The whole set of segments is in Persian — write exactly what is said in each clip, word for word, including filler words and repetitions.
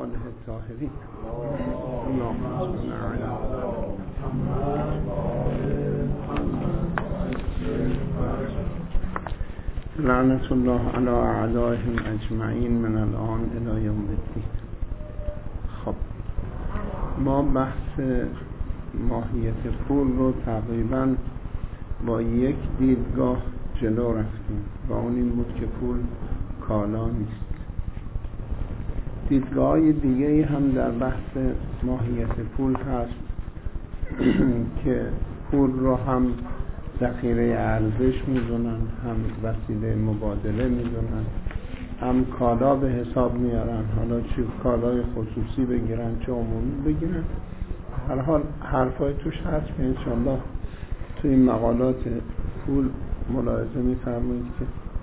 آله الطاهرین. اللهم صل علی لعنت الله علی اعدائهم اجمعین من الان الی یوم الدین. خب ما بحث ماهیت پول رو تقریبا با یک دیدگاه جلو رفتیم و اون این بود که پول کالا نیست. دیدگاه دیگه هم در بحث ماهیت پول هست که پول رو هم ذخیره ارزش میدونن، هم وسیله مبادله میدونن، هم کالا به حساب میارن، حالا چه کالای خصوصی بگیرن چه عمومی بگیرن. هر حال حرفای توش هست که انشالله توی این مقالات پول ملاحظه میفرمایید که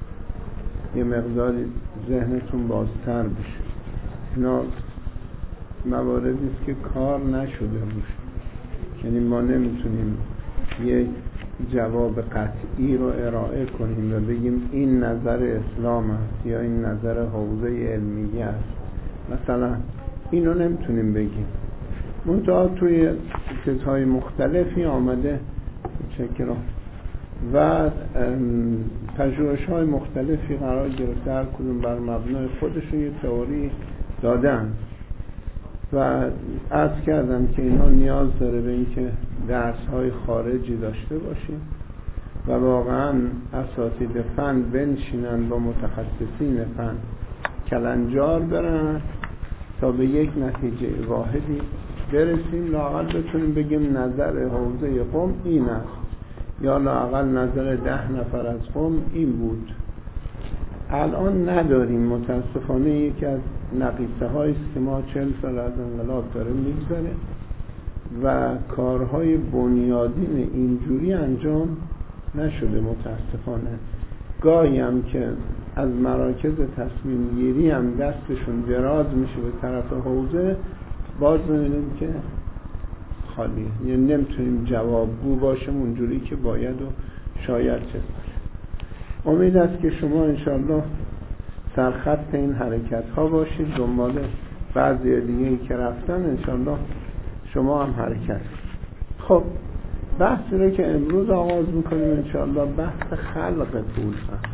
یه مقداری ذهنتون بازتر بشه. اینا مواردی است که کار نشده روش، یعنی ما نمیتونیم یک جواب قطعی رو ارائه کنیم و بگیم این نظر اسلام است یا این نظر حوزه علمیه است. مثلا اینو نمیتونیم بگیم. منتها توی چیزهای مختلفی آمده چکرا و پژوهش های مختلفی قرار گرفته، هر کدوم بر مبنای خودشون یه تئوری دادن و عرض کردم که اینا نیاز داره به اینکه درس های خارجی داشته باشیم و واقعا اساتید فن بنشینن با متخصصین فن کلنجار برن تا به یک نتیجه واحدی برسیم. لااقل بتونیم بگیم نظر حوزه قم این است یا لااقل نظر ده نفر از قم این بود. الان نداریم متاسفانه. یکی از نقیصه هاییست که ما چهل سال از انقلاب داره میگذره و کارهای بنیادین اینجوری انجام نشده متاسفانه. گاهی هم که از مراکز تصمیم گیری هم دستشون دراز میشه به طرف حوزه، باز میبینیم که خالیه، یعنی نمیتونیم جوابگو باشیم اونجوری که باید و شاید چه باشه. امید است که شما انشالله سرخط این حرکت ها باشید، دنبال بعضی دیگه که رفتن انشالله شما هم حرکت. خب بحثی رو که امروز آغاز میکنیم انشالله بحث خلق پول هست.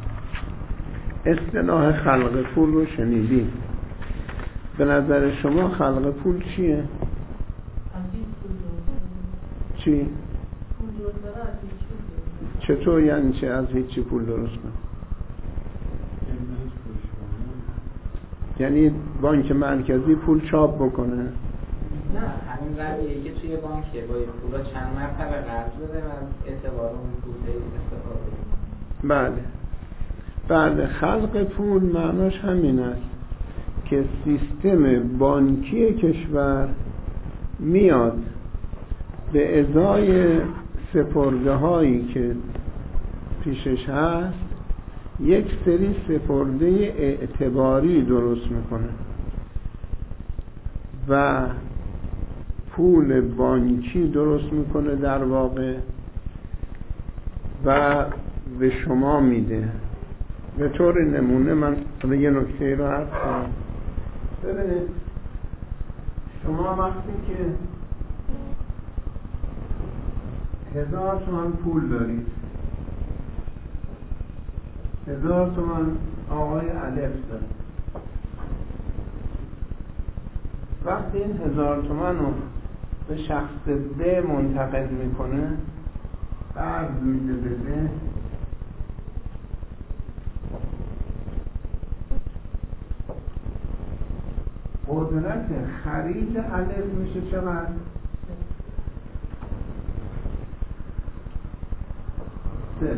اصطلاح خلق پول رو شنیدید. به نظر شما خلق پول چیه؟ چی؟ چطور یعنی چه از هیچی پول درست کنه؟ یعنی بانک مرکزی پول چاپ بکنه؟ نه، همین رویه که توی بانکه با پولا چند مرتبه قرض بده و اعتبار اون پول استفاده کنه. بله بله، خلق پول معناش همین است که سیستم بانکی کشور میاد به ازای سپرده هایی که پیشش هست یک سری سپرده اعتباری درست میکنه و پول بانکی درست میکنه در واقع و به شما میده. به طور نمونه من یه نکته رو عرض کنم. ببینید شما وقتی که هزار تومن پول دارید، هزار تومن آقای الف دارید، وقتی این هزار تومن رو به شخص ب منتقل میکنه، قرض میده بده، قدرت خرید الف میشه چقدر؟ سه.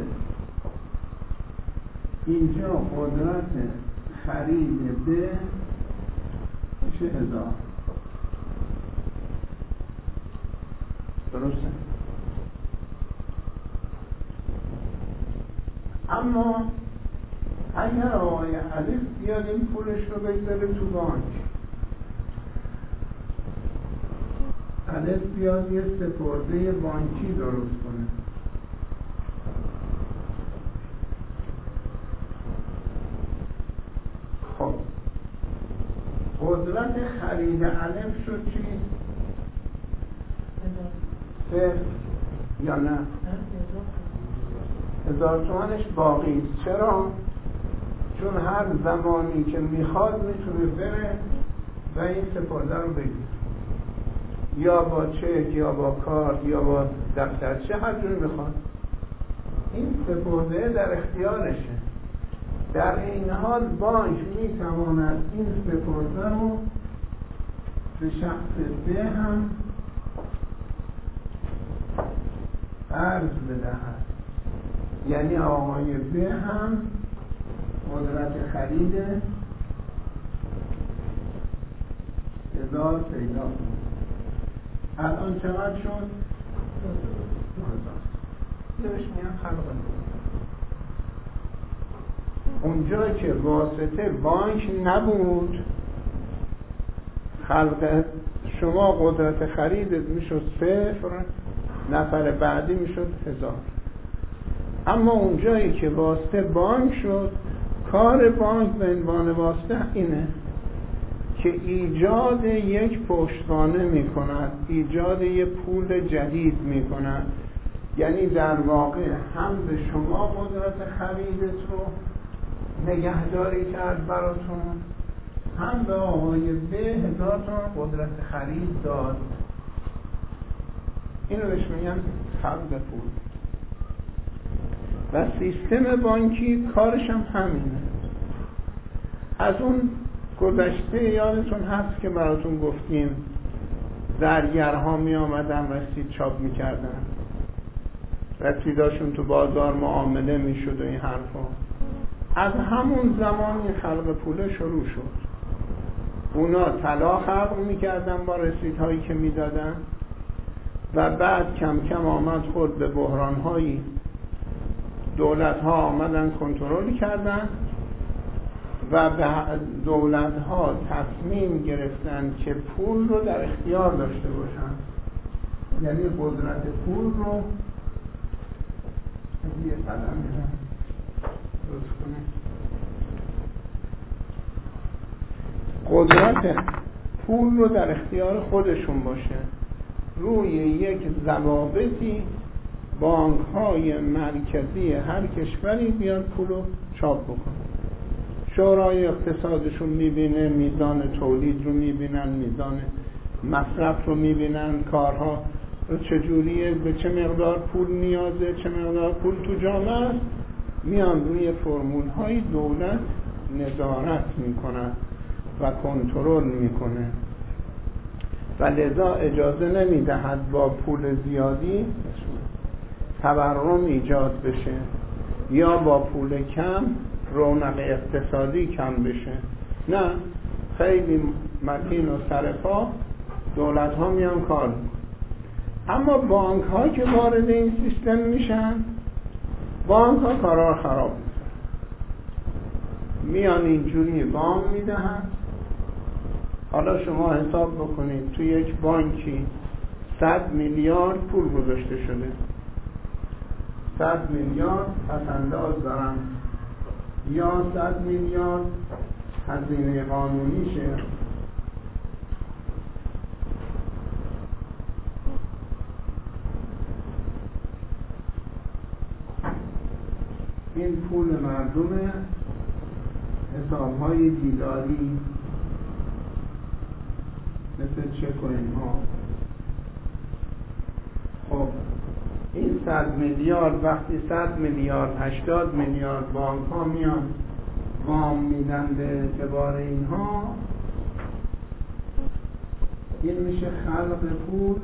اینجا قدرت خرید ب میشه هزار. درسته؟ اما اگر آقای الف بیاد این پولش رو بگذاره تو بانک، الف بیاد یه سپرده بانکی درست کنه، خب قدرت خرید الف شد چی؟ صفر یا نه؟ هزار تومنش باقی است. چرا؟ چون هر زمانی که میخواد میتونه بره و این سپرده رو بگیر، یا با چک یا با کارت یا با دفترچه، هر جوری میخواد. این سپرده در اختیارشه. در این حال بانک میتواند این سپرده رو به شخص ب هم قرض بدهد، یعنی آقای ب هم قدرت خرید هزار پیدا کنه. الان چقدر شد؟ دوش میان خلق اونجا که واسطه بانک نبود، خلق شما قدرت خریدت میشد صفر، نفر بعدی میشد هزار. اما اونجایی که واسطه بانک شد، کار بانک به عنوان واسطه اینه که ایجاد یک پشتوانه میکند، ایجاد یک پول جدید میکند. یعنی در واقع هم به شما قدرت خریدت رو نگهداری کرد براتون، هم به آقای ب هزار تومان قدرت خرید داد. اینو بهش میگن خلق پول. و سیستم بانکی کارش هم همینه. از اون گذشته یادتون هست که براتون گفتیم زرگرها می آمدن رسید چاپ می کردن، رسیداشون تو بازار معامله می شد و این حرفا. از همون زمان این خلق پوله شروع شد. اونا طلا خلق می کردن با رسیدهایی که می دادن و بعد کم کم آمد خود به بحرانهایی، دولت ها آمدن کنترل کردن و به دولت ها تصمیم گرفتن که پول رو در اختیار داشته باشن. یعنی قدرت پول رو یه قدم میرن قدرت پول رو در اختیار خودشون باشه. روی یک ضوابطی بانک های مرکزی هر کشوری بیاد پول رو چاپ بکنه. شورای اقتصادشون میبینه، میزان تولید رو میبینن، میزان مصرف رو میبینن، کارها چجوریه، به چه مقدار پول نیازه، چه مقدار پول تو جامعه است، میان روی فرمول های دولت نظارت میکنن و کنترل میکنه و لذا اجازه نمیدهد با پول زیادی تورم ایجاد بشه یا با پول کم رونق اقتصادی کم بشه. نه، خیلی متین و سرپا دولت ها میان کار میکنن. اما بانک ها که وارد این سیستم میشن، بانک ها کارا خراب میکنن. میان اینجوری وام میدهن. حالا شما حساب بکنید تو یک بانکی صد میلیارد پول گذاشته شده، صد میلیارد پس انداز دارن، یا صد میلیارد هزینه قانونیشه، این پول مردم، حسابهای دیداری مثل چک و اینها. خب این صد میلیارد وقتی صد میلیارد هشتاد میلیارد بانک ها میان وام میدن به اعتبار اینها، این میشه خلق پول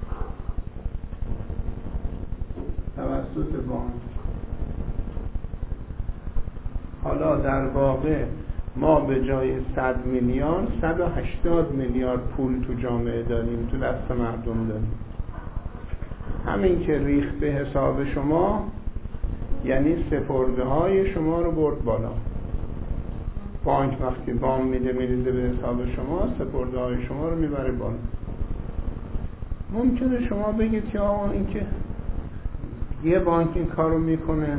توسط بانک. حالا در واقع ما به جای صد میلیارد صد و هشتاد میلیارد پول تو جامعه داریم، تو دست مردم داریم. همین که ریخت به حساب شما یعنی سپرده های شما رو برد بالا. بانک وقتی وام میده میریزه به حساب شما، سپرده های شما رو میبره بالا. ممکنه شما بگید که آقا این که یه بانک این کار رو میکنه،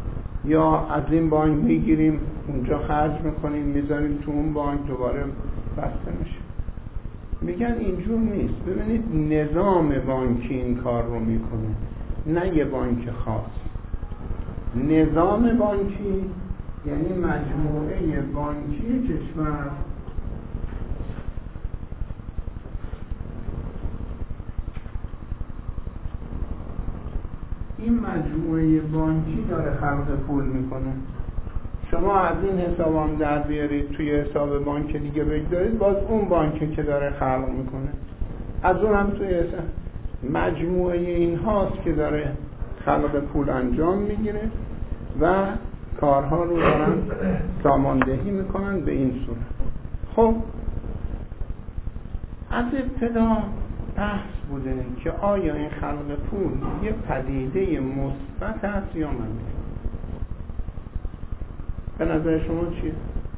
یا از این بانک میگیریم اونجا خرج میکنیم میذاریم تو اون بانک، دوباره بسته میشه. میگن اینجور نیست. ببینید نظام بانکی این کار رو میکنه، نه یه بانک خاص. نظام بانکی یعنی مجموعه بانکی کشور این مجموعه بانکی داره خلق پول میکنه. شما از این حساب هم در بیارید توی حساب بانک دیگه بگذارید، باز اون بانکی که داره خلق میکنه، از اون هم توی حساب. مجموعه این هاست که داره خلق پول انجام میگیره و کارها رو دارن ساماندهی میکنن به این صورت. خب از ابتدا بحث بوده که آیا این خلق پول یه پدیده مثبت است یا منفی؟ به نظر شما چیه؟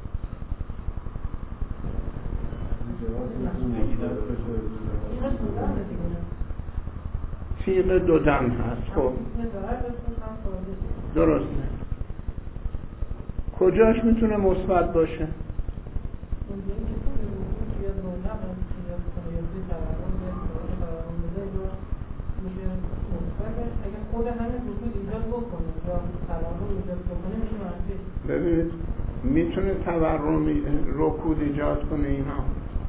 تیغ دو دم هست. خب درسته. کجاش میتونه مثبت باشه؟ ببینید میتونه تورم رکود ایجاد کنه. اینا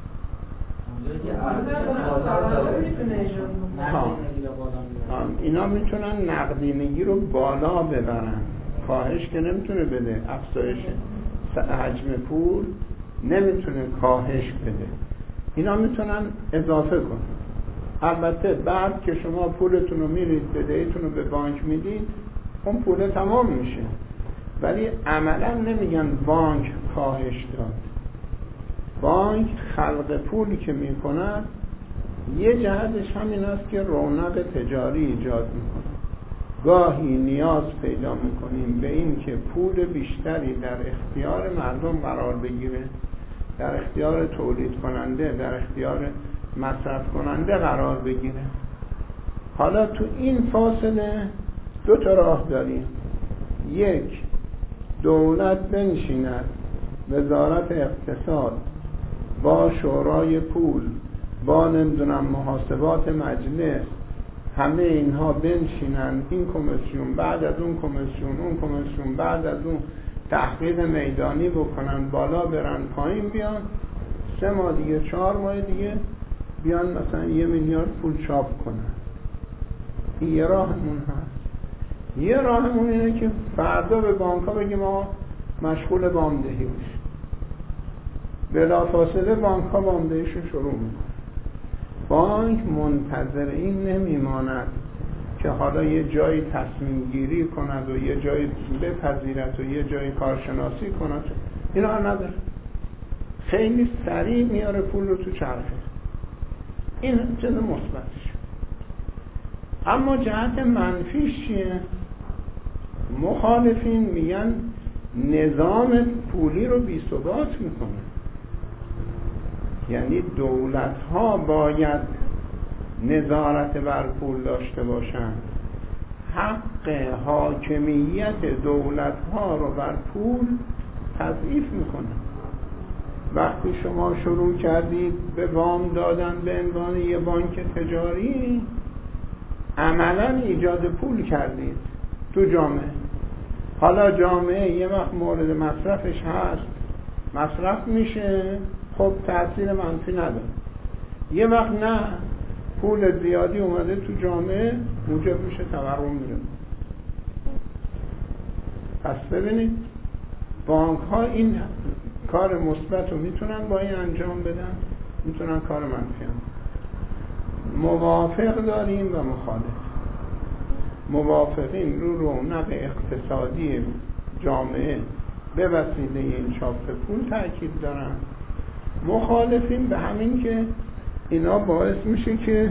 اینا میتونن نقدینگی رو بالا ببرن. کاهش که نمیتونه بده، افزایش حجم پول نمیتونه کاهش بده. اینا میتونن اضافه کنن. البته بعد که شما پولتون رو میرید بدهیتون رو به بانک میدید، اون پول تمام میشه، ولی عملا نمیگن بانک کاهش داد. بانک خلق پولی که میکنن یه جهتش همین است که رونق تجاری ایجاد میکنه. گاهی نیاز پیدا میکنیم به این که پول بیشتری در اختیار مردم قرار بگیره، در اختیار تولید کننده، در اختیار مصرف کننده قرار بگیره. حالا تو این فاصله دو تا راه داریم. یک، دولت بنشیند، وزارت اقتصاد با شورای پول، با نمیدونم محاسبات مجلس، همه اینها بنشینن، این کمیسیون بعد از اون کمیسیون، اون کمیسیون بعد از اون تحقیق میدانی بکنن، بالا برن پایین بیان، سه ماه دیگه چهار ماه دیگه بیان مثلا یه میلیارد پول چاپ کنن. این یه راهمون هست. یه راهمون اینه که فردا به بانک ها بگیم ما مشغول وامدهی بشیم. بلافاصله بانک ها وامدهیشو شروع میکنن. بانک منتظر این نمیماند که حالا یه جایی تصمیم گیری کند و یه جایی بپذیرد و یه جایی کارشناسی کند. اینا نداره. خیلی سریع میاره پول رو تو چرخه. این چیز مثبتش. اما جهت منفیش چیه؟ مخالفین میگن نظام پولی رو بی ثبات میکنه. یعنی دولت ها باید نظارت بر پول داشته باشند. حق حاکمیت دولت ها رو بر پول تضعیف میکنه. وقتی شما شروع کردید به وام دادن به عنوان یه بانک تجاری، عملا ایجاد پول کردید تو جامعه. حالا جامعه یه وقت مورد مصرفش هست، مصرف میشه، خب تأثیر منفی نداره. یه وقت نه، پول زیادی اومده تو جامعه، موجب میشه تورم میره. پس ببینید بانک ها این کار مثبت رو میتونن با این انجام بدن، میتونن کار منفی هم. موافق داریم و مخالف. موافقین رو رونق اقتصادی جامعه به وسیله این چاپ پول تاکید دارن. مخالفین به همین که اینا باعث میشه که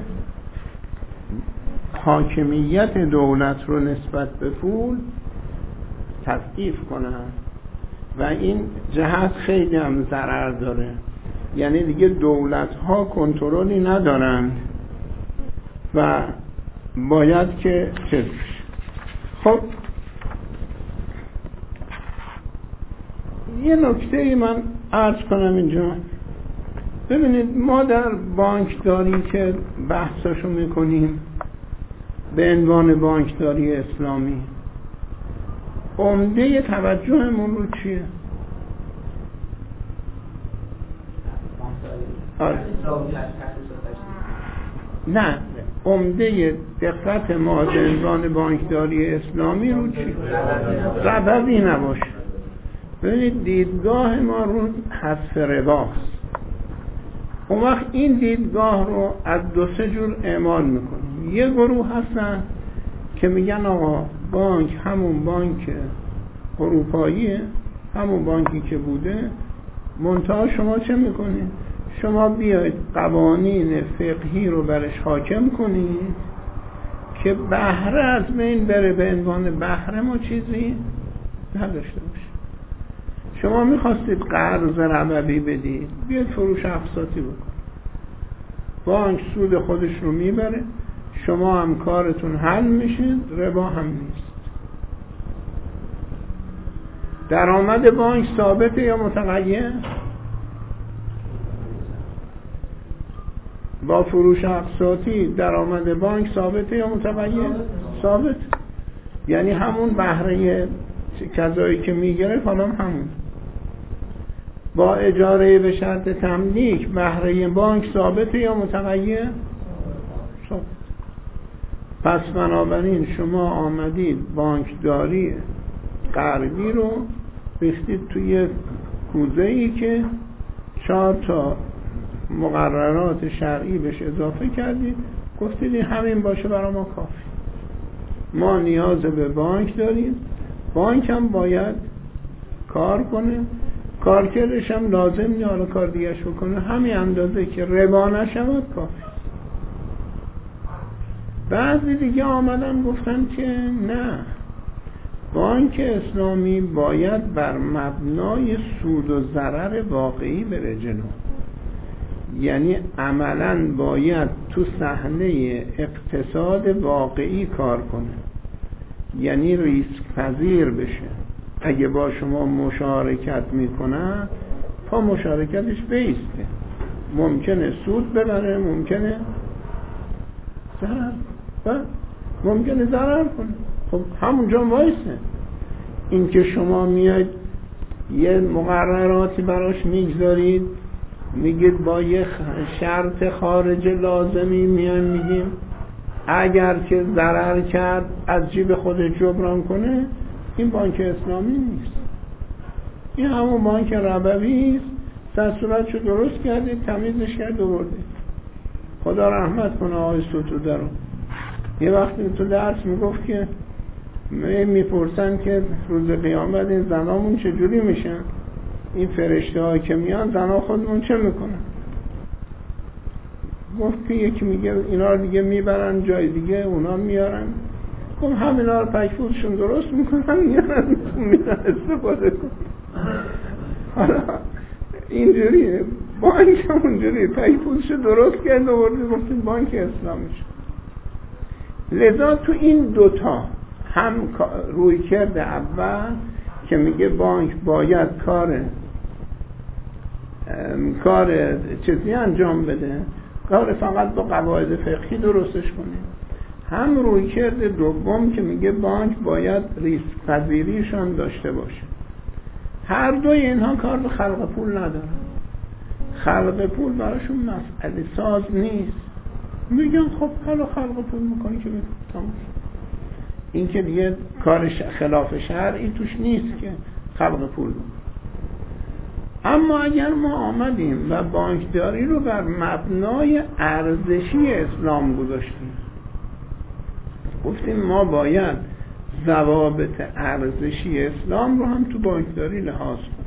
حاکمیت دولت رو نسبت به پول تضعیف کنن و این جهت خیلی هم ضرر داره. یعنی دیگه دولت ها کنترلی ندارن و باید که چه خب یه نکته ای من عرض کنم اینجا. ببینید ما در بانکداری که بحثاشو میکنیم به عنوان بانکداری اسلامی، عمده توجهمون رو چیه؟ آره. نه، عمده دقت ما به عنوان بانکداری اسلامی رو چیه؟ ربوی نباشه. ببینید دیدگاه ما رو حذف رباست. اون وقت این دیدگاه رو از دو سه جور اعمال میکنیم. یه گروه هستن که میگن آقا بانک همون بانک اروپاییه، همون بانکی که بوده، منتها شما چه میکنید؟ شما بیاید قوانین فقهی رو برش حاکم کنید که بهره از بین بره، به عنوان بهره ما چیزی نداشته باشه. شما میخواستید قرض ربوی بدید، بیاید فروش اقساطی بکن، بانک سود خودش رو میبره، شما هم کارتون حل میشید، ربا هم نیست. درآمد بانک ثابته یا متغیر؟ با فروش اقساطی درآمد بانک ثابته یا متغیر؟ ثابت. یعنی همون بهره کذایی که میگرفت حالا همون. با اجاره به شرط تملیک بهره بانک ثابته یا متغیر؟ ثابت. پس بنابراین شما آمدید بانکداری غربی رو ریختید توی کوزه ای که چهار تا مقررات شرعی بهش اضافه کردید، گفتید همین باشه برای ما کافی. ما نیاز به بانک داریم، بانک هم باید کار کنه، کارکردش هم لازم نیست حالا کار دیگه‌اش بکنه، همین اندازه که ربا نشود کافی. بعضی دیگه آمدن گفتن که نه، بانک اسلامی باید بر مبنای سود و ضرر واقعی بره جلو، یعنی عملاً باید تو صحنه اقتصاد واقعی کار کنه، یعنی ریسک پذیر بشه. اگه با شما مشارکت میکنن پا مشارکتش بیسته، ممکنه سود ببره، ممکنه ضرر و ممکنه ضرر کنه. خب همونجا وایسه. این که شما میاید یه مقرراتی براش میگذارید، میگید با یه شرط خارج لازمی میان میگیم اگر که ضرر کرد از جیب خودش جبران کنه، این بانک اسلامی نیست، این همون بانک ربوی است. سر صورتشو درست کردید، تمیزش کرد و بردید. خدا رحمت کنه آقای ستوده رو. یه وقتی تو درس میگفت که میپرسن که روز قیامت این زنامون چجوری میشن، این فرشته ها که میان زنا خودمون چه میکنن؟ گفت که یکی میگه اینا رو دیگه میبرن جای دیگه، اونا میارن، خب همینا رو پکفودشون درست میکنن میارن میرن استفاده کن. حالا اینجوریه بانک، همونجوری پکفودشو درست کرد و برده گفتید بانک اسلامیش. لذا تو این دوتا هم روی کرده اول که میگه بانک باید کار کار چیزی انجام بده، کار فقط با قواعد فقهی درستش کنه، هم روی کرده دوم که میگه بانک باید ریسک پذیریشان داشته باشه. هر دوی اینها کار به خلق پول ندارن، خلق پول براشون مسئله ساز نیست. میگن خب حالا خلق پول میکنی که میکنم، این که دیگه کار خلاف شرعی توش نیست که خلق پول میکنی. اما اگر ما آمدیم و بانکداری رو بر مبنای ارزشی اسلام گذاشتیم، گفتیم ما باید ضوابط ارزشی اسلام رو هم تو بانکداری لحاظ کنیم،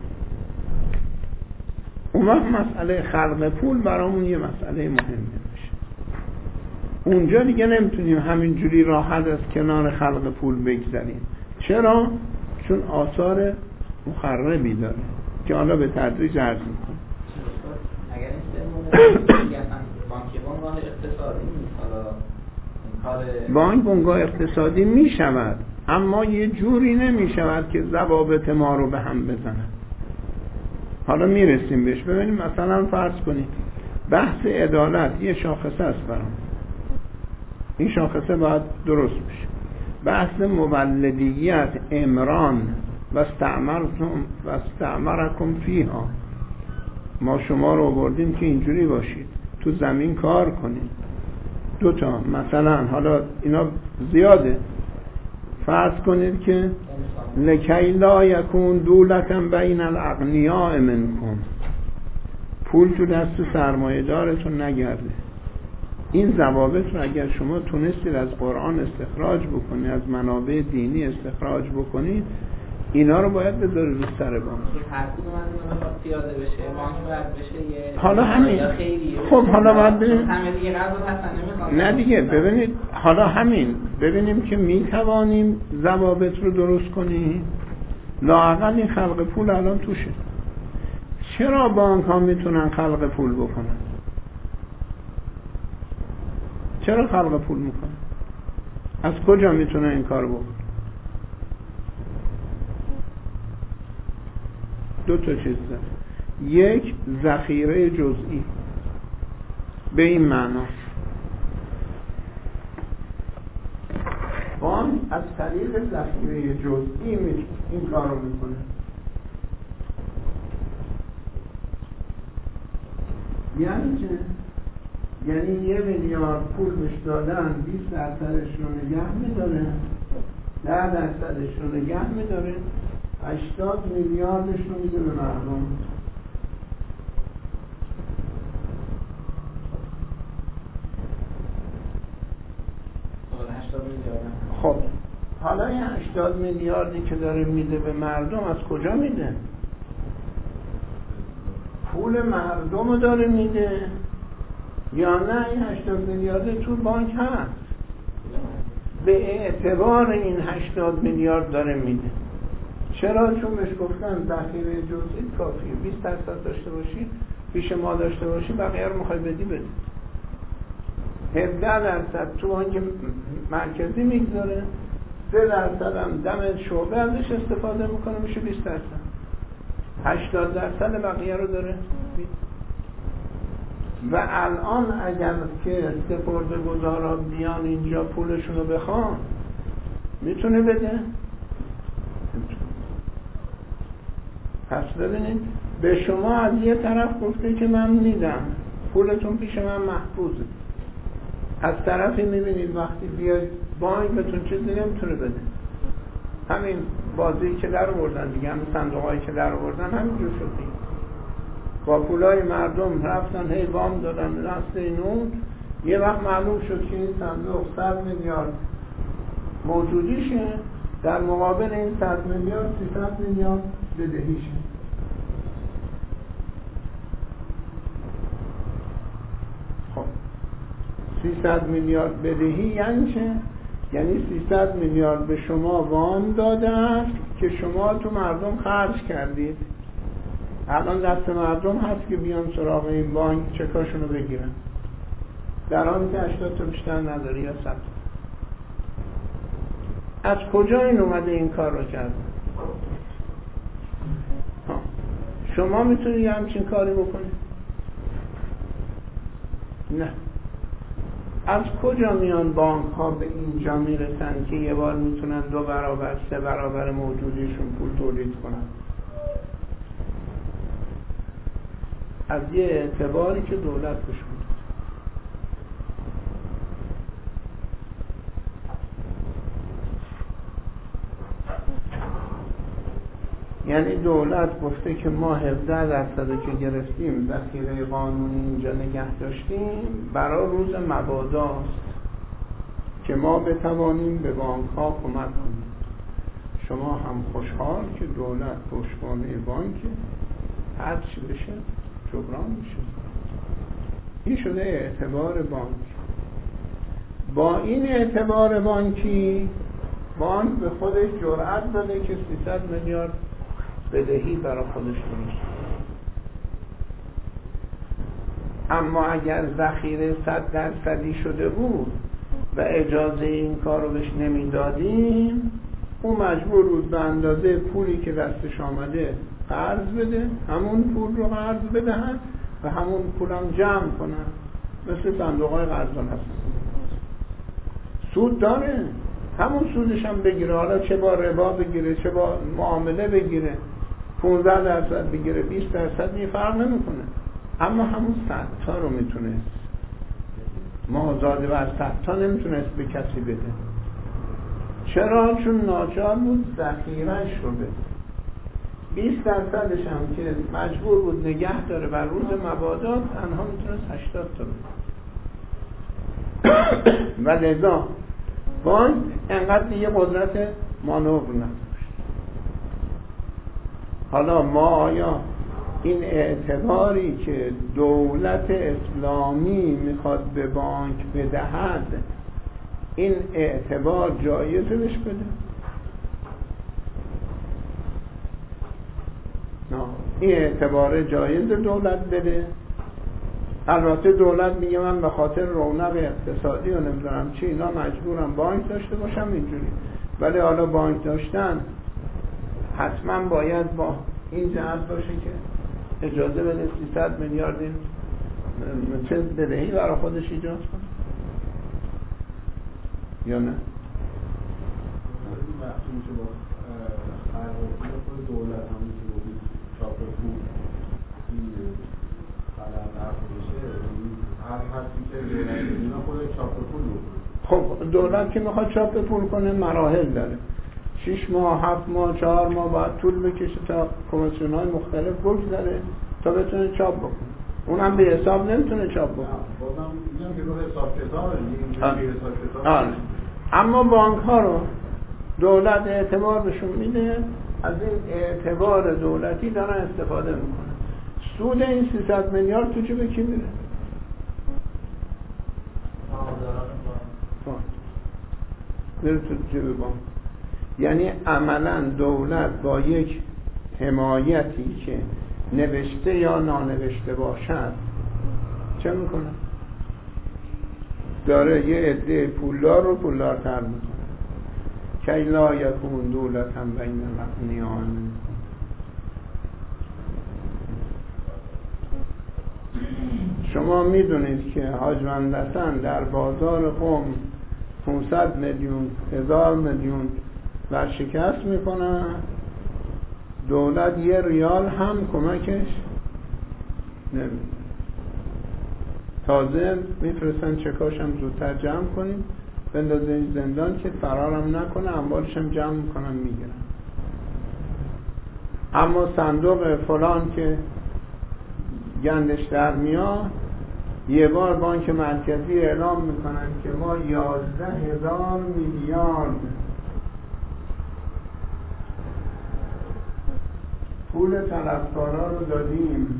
اون وقت مسئله خلق پول برامون یه مسئله مهمه میشه. اونجا دیگه نمیتونیم همینجوری راحت از کنار خلق پول بگذریم. چرا؟ چون آثار مخربی داره که حالا به تدریج عرض میکنم. اگر این بانک بنگاه اقتصادی نیست، حالا بانک بنگاه اقتصادی میشود، اما یه جوری نمیشود که ضوابط ما رو به هم بزنن. حالا میرسیم بهش. ببینیم مثلا فرض کنید بحث عدالت یه شاخصه است برام، این شاخصه باید درست بشه. بحث مولدیت، امران و استعمرتم و استعمرکم فیها، ما شما رو آوردیم که اینجوری باشید، تو زمین کار کنید. دو تا مثلا حالا اینا زیاده، فرض کنید که لکی لا یکون دولتا بین الاغنیاء منکم، پول تو دست سرمایه دارتون نگرده. این ضوابط رو اگر شما تونستید از قرآن استخراج بکنید، از منابع دینی استخراج بکنید، اینا رو باید بذارید رو سر بانک. پیاده بشه بانک باید بشه یه حالا همین. خب حالا باید ببینیم همه دیگه قرض حسن نه دیگه ببینید حالا همین ببینیم که میتوانیم ضوابط رو درست کنیم. لااقل این خلق پول الان توشه. چرا بانک ها میتونن خلق پول بکنن؟ چرا خلق پول میکنن؟ از کجا میتونن این کار بکنن؟ دو تا چیز داره. یک، ذخیره جزئی، به این معنا بانک از طریق ذخیره جزئی این کار رو میکنه. یعنی چه؟ یعنی یه میلیارد پول بهش دادن، بیست درصدش رو نگه میداره، ده درصدش رو نگه میداره، هشتاد میلیاردش رو میده به مردم. خب حالا این هشتاد میلیاردی که داره میده به مردم از کجا میده؟ پول مردم رو داره میده یا نه این هشتاد میلیارد تو بانک هست؟ به اعتبار این هشتاد میلیارد داره میده. چرا؟ چون بهش گفتن ذخیره جزئی کافیه، بیست درصد داشته باشی، پیش ما داشته باشی، بقیه رو میخوای بدی بدی. هفده درصد تو بانک مرکزی میگذاره، سه درصد هم دم شعبه ازش استفاده میکنه، میشه بیست درصد. هشتاد درصد بقیه رو داره. و الان اگر که سپرده گذارا بیان اینجا پولشون رو بخوان، میتونه بده؟ پس ببینید به شما از یه طرف گفته که من میدم، پولتون پیش من محفوظه. از طرفی میبینید وقتی بیاید بانک بهتون چیزی نمیتونه بده. همین بازی که در آوردن دیگه، همین صندوقایی که در آوردن همینجور شد دیگه. با پولای مردم رفتن هی وام دادن دست اینون، یه وقت معلوم شد که این صندوق صد میلیارد موجودیشه، در مقابل این صد میلیارد سیصد میلیارد بدهیشه. خب سیصد میلیارد بدهی یعنی چه؟ یعنی سیصد میلیارد به شما وام داده است که شما تو مردم خرج کردید. الان دست مردم هست که بیان سراغ این بانک چکاشونو بگیرن، در حالی که هشتاد تا بیشتر نداری یا صد. از کجا این اومده این کار رو کرده؟ شما میتونید یه همچین کاری بکنید؟ نه. از کجا میان بانک ها به اینجا میرسن که یه بار میتونن دو برابر سه برابر موجودیشون پول تولید کنن؟ از یه اعتباری که دولت بشون داد. یعنی دولت گفته که ما هفده درصد که گرفتیم ذخیره قانونی اینجا نگه داشتیم برای روز مباداست که ما بتوانیم به بانک ها کمک کنیم. شما هم خوشحال که دولت پشتوانه بانک هر چی بشه جبران میشه. این شده اعتبار بانک. با این اعتبار بانکی بانک به خودش جرأت داده که سیصد میلیارد بدهی برای خودش درست. اما اگر ذخیره صد درصدی شده بود و اجازه این کار رو بهش نمیدادیم، اون مجبور بود به اندازه پولی که دستش آمده قرض بده، همون پول رو قرض بدهن و همون پول هم جمع کنن، مثل صندوق های قرض هست. سود داره، همون سودش هم بگیره، حالا چه با ربا بگیره چه با معامله بگیره، پانزده درصد بگیره بیست درصد می فرق نمیکنه، اما همون صد تا رو میتونست مازاده بر صد تا نمیتونست به کسی بده. چرا؟ چون ناچار بود ذخیره‌اش رو بده. بیست درصدش هم که مجبور بود نگه داره بر روز مبادا، تنها میتونست هشتاد تا بده. و لذا بانک انقدر دیگه قدرت مانور نداشت. حالا ما آیا این اعتباری که دولت اسلامی میخواد به بانک بدهد، این اعتبار جایزه بهش بده؟ نه، این اعتبار جایز دولت بده. البته دولت میگه من به خاطر رونق اقتصادی و نمیدونم چی اینا مجبورم بانک داشته باشم اینجوری، ولی حالا بانک داشتن حتما باید با این جهت باشه که اجازه بده سیصد میلیارد این چه بدهی برای خودش ایجاد کنه یا نه؟ وقتی میشه با خرمازی خود دولت همون که بودید چاپ پول این قلم نفت بشه، هر حرفی که دولت اینا خود چاپ پول بکنه. خب دولت که میخواد چاپ پول کنه مراحل داره، شش ماه هفت ماه چهار ماه باید طول بکشه تا کمیسیون های مختلف بگذره تا بتونه چاپ بکنه. اونم به حساب نمیتونه چاپ بکنه. بازم میگم که به حساب کتابه دیگه، حساب کتاب. اما بانک ها رو دولت اعتبار بهشون میده، از این اعتبار دولتی دارن استفاده میکنن. سود این سیصد میلیارد تو جیب کی میره؟ میره تو جیب بانک. یعنی عملا دولت با یک حمایتی که نوشته یا نانوشته باشد چه میکنه؟ داره یه عده پولدار رو پولدارتر میکنه. کی لا یکون دولت هم بین الاغنیاء. شما میدونید که حاج مهندسن در بازار قم پانصد میلیون هزار میلیون ورشکست میکنن، دولت یه ریال هم کمکش نمیده. تازه میفرستن چکاش هم زودتر جمع کنیم بندازین زندان که فرارم نکنه، اموالش هم جمع میکنن میگیرن. اما صندوق فلان که گندش در میاد، یه بار بانک مرکزی اعلام میکنن که ما یازده هزار میلیارد پول طلبکارا رو دادیم.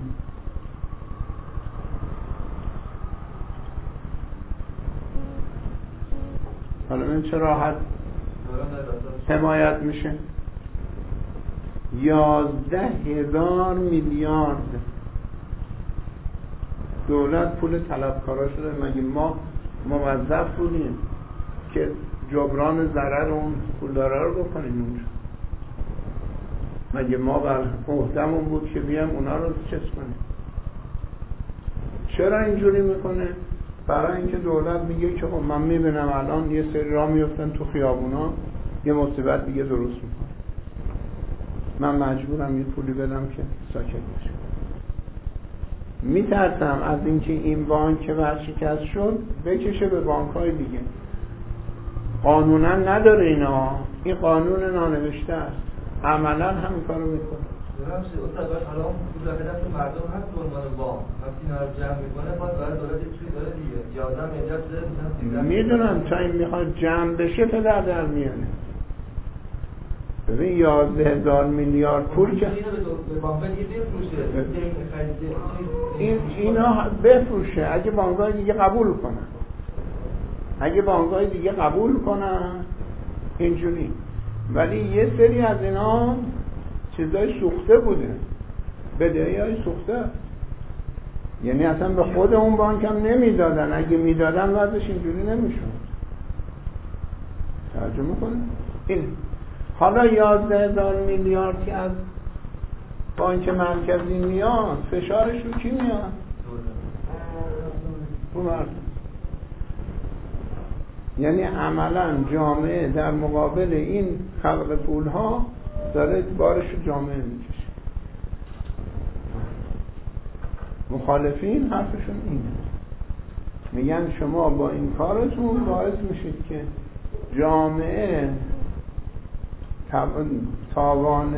حالا من چه راحت حمایت میشه؟ یازده هزار میلیارد دولت پول طلبکارا شده. مگه ما موظف بودیم که جبران ضرر اون پولدارا رو بکنیم اونجا؟ مگه ما بر عهدمون بود که بیام اونا رو چیز کنیم؟ چرا اینجوری میکنه؟ برای اینکه دولت میگه که خب من میبینم الان یه سری راه میفتن تو خیابونا، یه مصیبت دیگه درست میکنه، من مجبورم یه پولی بدم که ساکت بشه. میترسم از اینکه این بانک که ورشکست شد بکشه به بانک های دیگه. قانونا نداره اینا، این قانون نانوشته است، عملا همین کارو میکنه. درست استاد باید حالا اون پول دفعه مردم هست به عنوان وام وقتی اینا رو جمع میکنه باید برای دولت چیزی داره دیگه. یازده میلیارد داره. میدونم تا این میخواد جمع بشه پدر در میانه. ببین یازده هزار میلیارد پول که به بانک‌ها دیگه بفروشه. این اینا بفروشه اگه بانک‌های دیگه قبول کنن. اگه بانک‌های دیگه قبول کنن اینجوری. ولی یه سری از اینا چیزای سوخته بوده، بدهی‌های سوخته، یعنی اصلا به خود اون بانک هم نمیدادن. اگه میدادن وضعش اینجوری نمیشد. توجه میکنه؟ این حالا یازده هزار میلیارد که از بانک مرکزی میاد فشارش رو کی میاد؟ رو مردم. یعنی عملا جامعه در مقابل این خلق پول ها داره بارش رو جامعه میکشه. مخالفین حرفشون اینه، میگن شما با این کارتون باعث میشید که جامعه تاوان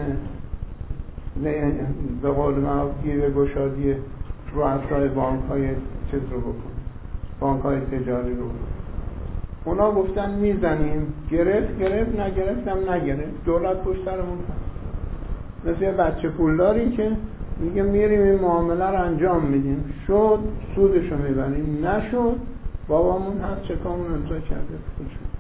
به قول معروف گیر گشادی رؤسای بانک های چیز رو بکنه، بانک های تجاری رو بکنه. اونا گفتن میزنیم، گرفت گرفت نگرفتم نگرفت، دولت پشت سرمون هست. مثل یه بچه پولداری که میگه میریم این معامله رو انجام میدیم، شد سودشو میبریم، نشد بابامون هست چکامون امضا کرده پول شد.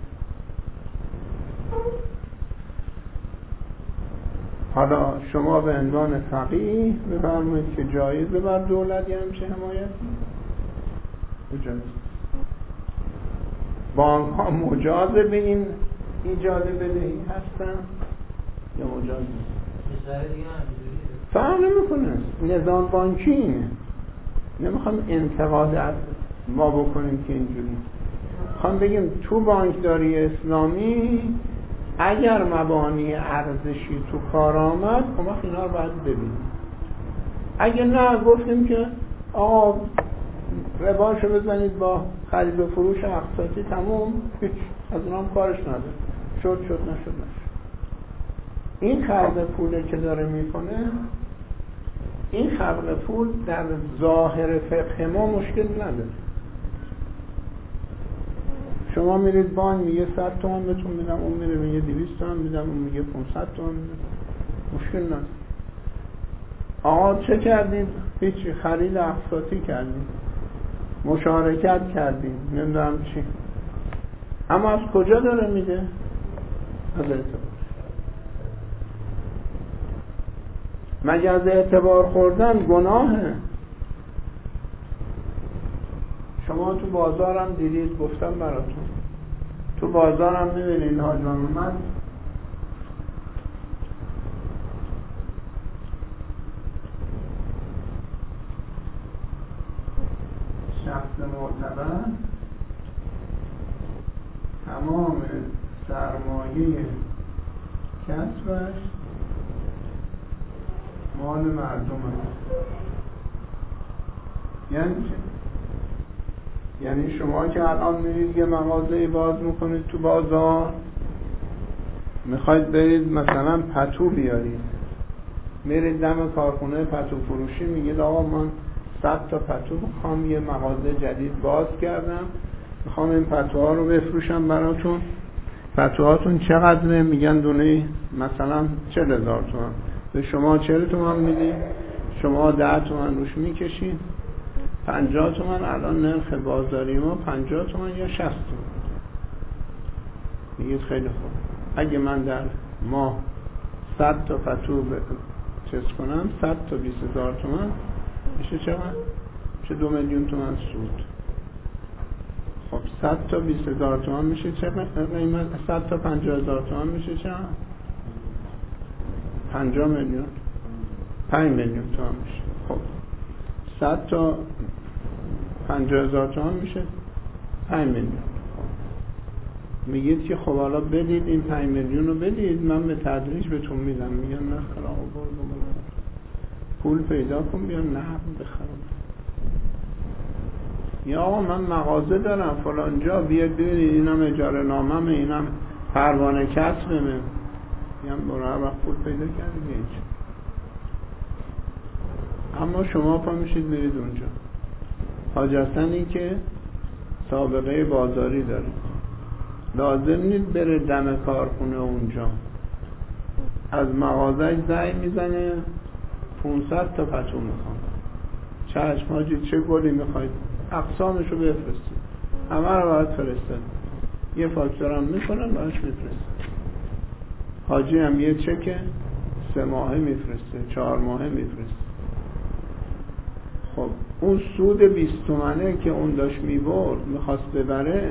حالا شما به عنوان فقیه بفرمایید که جایزه بر دولت یه همچه حمایتی؟ جایزه. بانک ها مجاز به این ایجاد بدهی هستن یا مجاز نیست؟ فرق نمیکنه، نظام بانکی اینه. نمیخوام انتقاد از ما بکنیم که اینجوری، میخوام بگیم تو بانکداری اسلامی اگر مبانی ارزشی تو کار آمد اون وقت اینا رو باید ببینیم. اگه نه گفتیم که آقا رباشو بزنید با خرید و فروش اقساطی تموم، هیچ از اونام کارش نداره، شد شد نشد نشد. این خلق پوله که داره میکنه، این خلق پول در ظاهر فقه ما مشکل نداره. شما میرید بانک میگه صد تومن بهتون میدم، اون میره میگه دویست تومن میدم، اون میگه پانصد تومن میدم، مشکل نداره. آقا چه کردید؟ هیچی، خرید اقساطی کردید، مشارکت کردید، نمیدونم چی. اما از کجا داره میده؟ از اعتبار. مگه از اعتبار خوردن گناهه؟ شما تو بازارم دیدید، گفتم براتون تو بازارم میبینید حاج محمد شخص معتبر تمام سرمایه کسبش مال مردم هست. یعنی چه؟ یعنی شما که الان میرید یه مغازه باز میکنید تو بازار، میخواید برید مثلا پتو بیارید، میرید دم کارخونه پتو فروشی میگید آقا من صد تا پتو میخوام، یه مغازه جدید باز کردم، میخوام این پتوها رو بفروشم براتون. پتوهاتون چقدره؟ میگن دونه مثلا چهل هزار تومان. به شما چهل تومان میدی، شما ده تومان روش میکشید، پنجاه تومان الان نرخ بازاری ما پنجاه تومان یا شصت تومان. میگید خیلی خوب، اگه من در ماه صد تا پتو چیز کنم، صد تا بیست هزار تومان میشه چقدر؟ میشه دو میلیون تومان سود. خب صد تا بیست هزار تومان میشه چقدر قیمت؟ صد تا پنجاه هزار تومان میشه چقدر؟ پنجاه میلیون، پنج میلیون تومان میشه. خب صد تا پنجاه هزار تومان میشه پنج میلیون. میگید که خب حالا بدید این پنج میلیون رو بدید، من به تدریج بهتون میدم. میگن نه خلا پول پیدا کن بیا نقد بخرم. یا آقا من مغازه دارم فلان جا، بیاد ببینید اینم اجاره نامم، اینم پروانه کسبمه. میگم برای هر وقت پول پیدا کردید اینجا. اما شما پا میشید برید اونجا. حاج حسنی که سابقه بازاری داره، لازم نیست بره دم کارخونه اونجا، از مغازه زنگ میزنه پانصد تا پتو میخوام. چشم حاجی چه گلی میخواید؟ اقسامشو بفرستید، همه رو باید فرستد، یه فاکتورم میکنن باش میفرستد. حاجی هم یه چک سه ماهه میفرسته، چهار ماهه میفرسته. خب اون سود بیست تومنه که اون داشت میبرد میخواست ببره،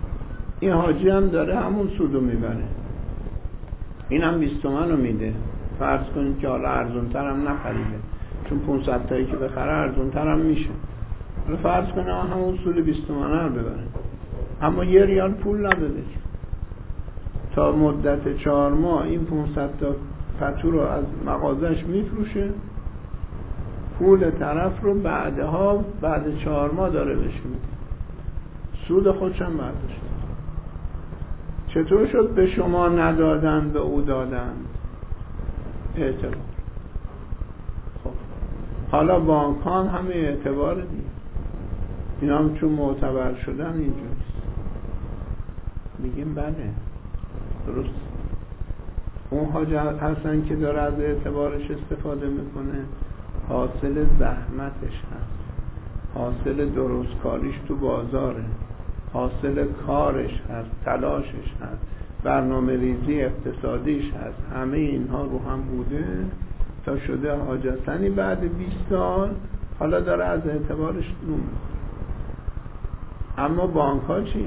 این حاجی هم داره همون سودو میبره، این هم بیست تومن رو میده. فرض کنید که حالا ارزونتر هم نخریده، چون پانصد تایی که بخره ارزونتر هم میشه. حالا فرض کنید همون اصول بیست تومنه رو ببره، اما یه ریال پول نداده تا مدت چهار ماه این پانصد تا پتو رو از مغازش میفروشه، پول طرف رو بعدها بعد چهار ماه داره بهش میده، سود خودش هم برداشت. چطور شد به شما ندادن به او دادن؟ اعتبار. خب حالا بانک ها هم همه اعتبار دیگه، اینا هم چون معتبر شدن اینجوریست. میگیم بله درست، اون حاجه هستن که داره از اعتبارش استفاده میکنه، حاصل زحمتش هست، حاصل درست کاریش تو بازاره، حاصل کارش هست، تلاشش هست، برنامه ریزی اقتصادیش هست، همه اینها رو هم بوده تا شده حاجستنی بعد بیست سال حالا داره از اعتبارش نون میکنه. اما بانک ها چی؟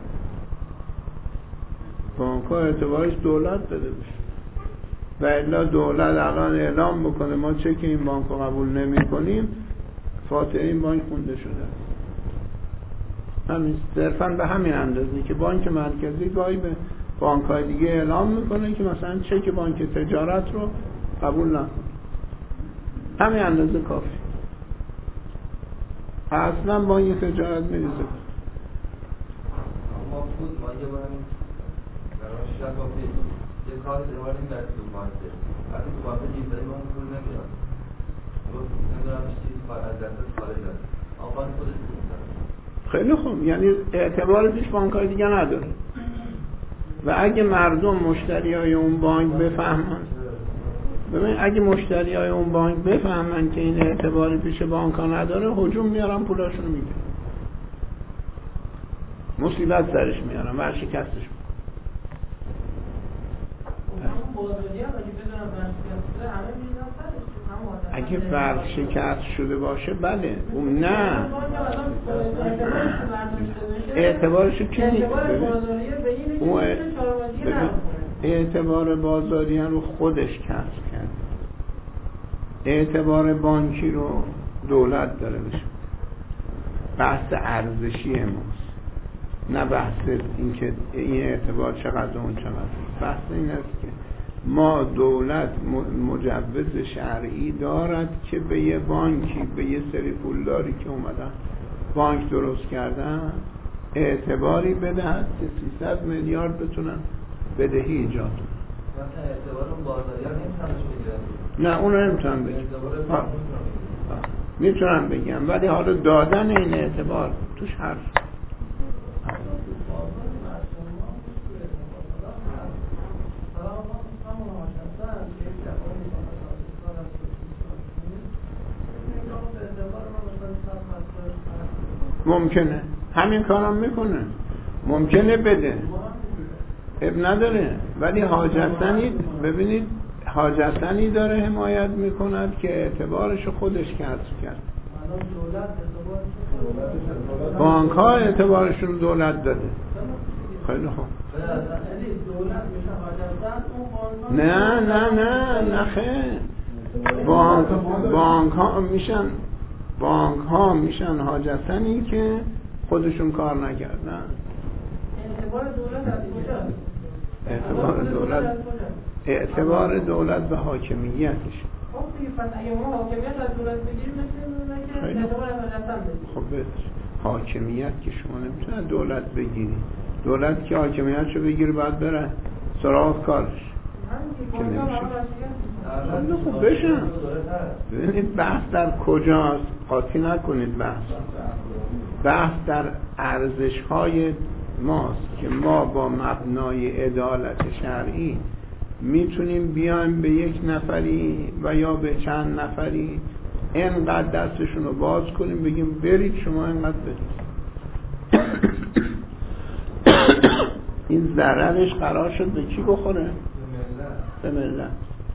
بانک ها اعتبارش دولت داده بشه و الا دولت الان اعلام بکنه ما چک این بانک رو قبول نمی کنیم، فاتحه این بانک خونده شده است. همین صرفا به همین اندازه که بانک مرکزی گاهی به بانک های دیگه اعلام میکنه که مثلا چک بانک تجارت رو قبول نکنه، همین اندازه کافی. اصلا بانک تجارت میریزه. ما بود ما یه بارم برای شب آفید یه کار دواریم در تو بانکه، وقتی تو بانکه دیدایی ما پول نمیاد، گفت نمیدونم چیزی از دست خارج هست، آقا خودش بود. خیلی خوب، یعنی اعتبار پیش بانک های دیگه نداره. و اگه مردم مشتری های اون بانک بفهمن، ببین اگه مشتری های اون بانک بفهمن که این اعتباری پیش بانک ها نداره، هجوم میارن پولاشونو میگیرن، مصیبت سرش میارن، ورشکستش میکنن. اگه ورشکست شده باشه بله، اون نه اعتبارشو کی نیست. اون اعتبار بازاری رو خودش کسب کرد، اعتبار بانکی رو دولت داره بشه. بحث ارزشی ماست، نه بحث این که این اعتبار چقدر اون چقدر. بحث این است که ما دولت مجوز شرعی دارد که به یه بانکی، به یه سری پولداری که اومدن بانک درست کردن اعتباری بدهد که سیصد میلیارد بتونن بدهی ایجاد کنن. مثلا اعتبار اون بازاری‌ها نمیتونن بگیرن؟ نه اونو نمیتونن بگیرن، میتونن بگیرن ولی حالا دادن این اعتبار توش حرف. ممکنه همین کارم میکنه، ممکنه بده، اب نداره، ولی حاجتنی ببینید حاجتنی داره حمایت میکند که اعتبارش خودش کسب کرد. بانک ها اعتبارش رو دولت داده. خیلی خوب. نه نه نه نه خیر، بانک بانک ها میشن بانک ها میشن حاجتنی که خودشون کار نکردن. اعتبار دولت از کجاست؟ اعتبار دولت اعتبار دولت به حاکمیتش. خب دیگه پس اگه ما حاکمیت از دولت بگیریم مثل اینه که اعتبار از حاجتن بگیریم. خب بهش حاکمیت که شما نمیتونه دولت بگیری، دولت که حاکمیتشو بگیره باید بره سراغ کارش که نمیشه. خوب بشن. ببینید بحث در کجاست، قاطی نکنید بحث بحث در ارزش های ماست که ما با مبنای عدالت شرعی میتونیم بیایم به یک نفری و یا به چند نفری اینقدر دستشون رو باز کنیم بگیم برید شما اینقدر بدید. این ضررش قرار شد به کی بخوره؟ به ملت.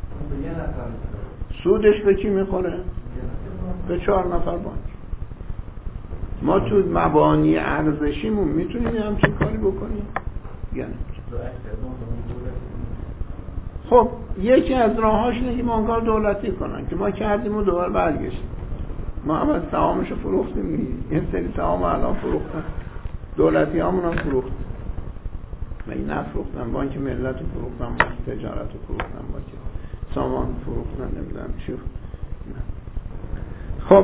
سودش به کی میخوره؟ به چهار نفر بانک. ما تو مبانی ارزشیمون میتونیم همچین کاری بکنیم؟ یعنی خب یکی از راهاش اینه که بانک‌ها دولتی کنن که ما کردیم و دوباره برگشتیم. ما هم از سهامشو فروختیم، یه سری سهام الان فروختن، دولتی همون هم فروختن و این نفروختن، بانک ملت رو فروختن، بانک تجارت رو فروختن، بانک سامان فروختن، نمیدونم چی. خب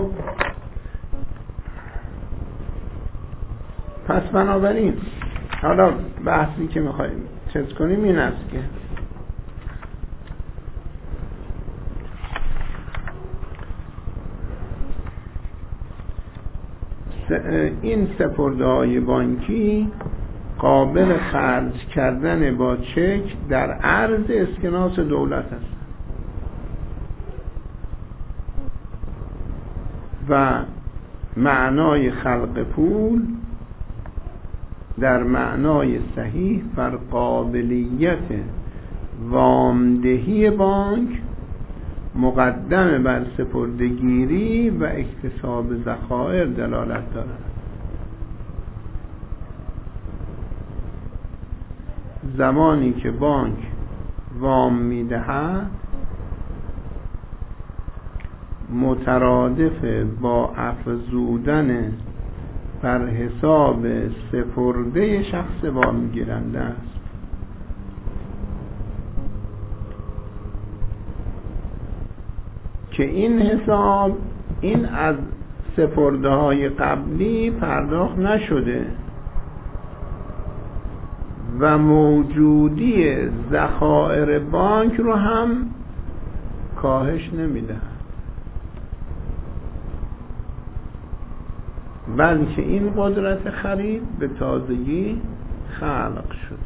پس بنابراین حالا بحثی که میخواییم چیز کنیم این است که این سپرده‌های بانکی قابل خرج کردن با چک در عرض اسکناس دولت است و معنای خلق پول در معنای صحیح بر قابلیت وامدهی بانک مقدم بر سپردگیری و اکتساب ذخایر دلالت دارد. زمانی که بانک وام میدهد مترادف با افزودن بر حساب سپرده شخص وام گیرنده است. که این حساب این از سپرده های قبلی پرداخت نشده و موجودی ذخایر بانک رو هم کاهش نمیده، بلکه این قدرت خرید به تازگی خلق شده.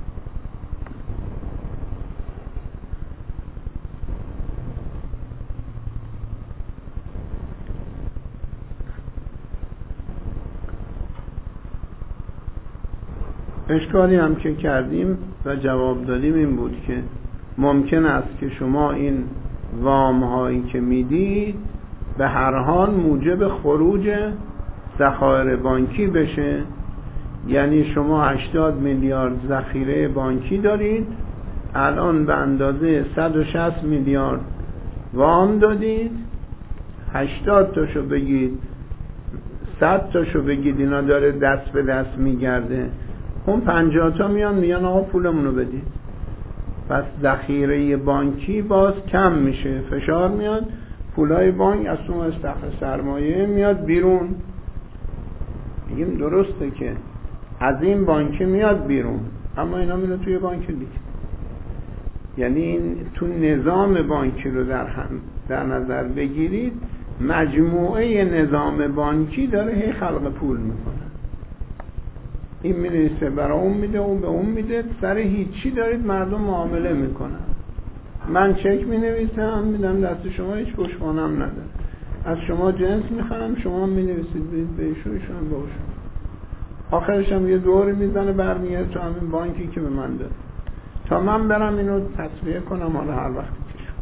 اشکالی هم که کردیم و جواب دادیم این بود که ممکن است که شما این وام هایی که میدید به هر حال موجب خروج ذخایر بانکی بشه. یعنی شما هشتاد میلیارد ذخیره بانکی دارید، الان به اندازه صد و شصت میلیارد وام دادید، هشتاد تاشو بگید، صد تاشو بگید اینا داره دست به دست میگرده، اون پنجاه تا میان میان آقا پولمونو بدید. پس ذخیره بانکی باز کم میشه، فشار میاد، پولای بانک از اون استخر سرمایه میاد بیرون. میگیم درسته که از این بانک میاد بیرون، اما اینا میره توی بانک دیگه. یعنی این تو نظام بانکی رو در هم در نظر بگیرید، مجموعه نظام بانکی داره هی خلق پول میکنه. این می‌نویسه برای اون میده، اون به اون میده، سر هیچی دارید مردم معامله میکنن. من چک مینویسم میدم دست شما، هیچ پشتوانم نداره. از شما جنس میخرم، شما مینویسید برید بهشون، ایشون باشون. آخرش هم یه دوری میزنه برمیگرده تو همین بانکی که به من داد، تا من برم اینو تصفیه کنم حالا هر وقتی که شد.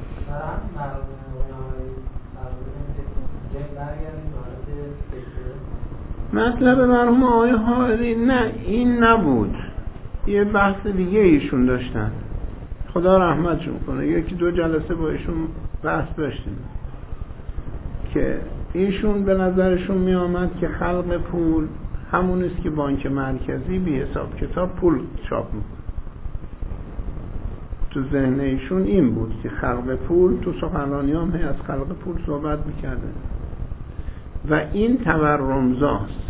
مطلب مرحوم آقای حائری نه این نبود، یه بحث دیگه ایشون داشتن، خدا رحمتشون کنه. یکی دو جلسه با ایشون بحث داشتیم که ایشون به نظرشون می آمد که خلق پول همون است که بانک مرکزی بی حساب کتاب پول چاپ میکنه. تو ذهن ایشون این بود که خلق پول، تو سخنرانی هم هی از خلق پول صحبت میکرده و این تورمزاست.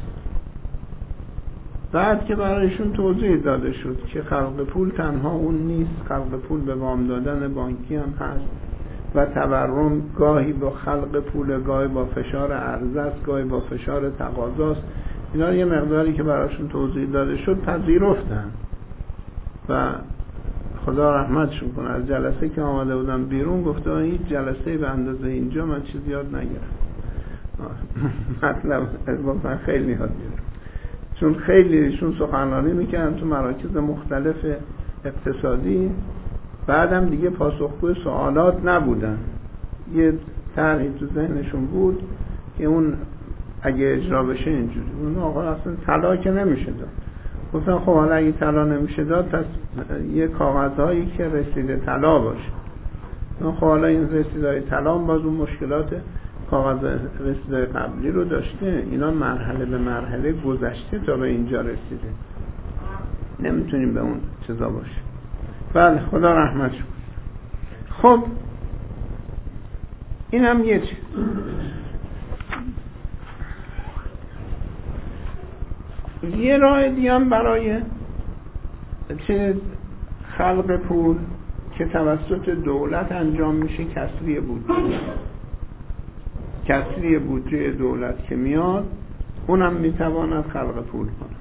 بعد که برایشون توضیح داده شد که خلق پول تنها اون نیست، خلق پول به وام دادن بانکی هم هست و تورم گاهی با خلق پول، گاهی با فشار عرضه است، گاهی با فشار تقاضاست. اینا یه مقداری که برایشون توضیح داده شد پذیرفتن و خدا رحمتشون کنه. از جلسه که آمده بودم بیرون گفته هیچ جلسه به اندازه اینجا من چیز یاد نگرفتم. مطلب واقعا خیلی یاد گرفتم، چون خیلی ایشون سخنرانی میکردن تو مراکز مختلف اقتصادی، بعدم دیگه پاسخگوی سوالات نبودن. یه طرحی تو ذهنشون بود که اون اگه اجرا بشه اینجوری، اون آقا اصلا طلا که نمیشه داد، گفتن خب حالا اگه طلا نمیشه داد پس یه کاغذهایی که رسیده طلا باشه. خب حالا این رسیدهای طلا باز اون مشکلات کاغذ رسیدهای قبلی رو داشته، اینا مرحله به مرحله گذشته تا به اینجا رسیده، نمیتونیم به اون چیزا باشه. بله خدا رحمت شد. خب این هم یه چیز. یه راه دیگه هم برای چه خلق پول که توسط دولت انجام میشه کسری بودجه. کسری بودجه دولت که میاد اونم میتواند خلق پول کنه.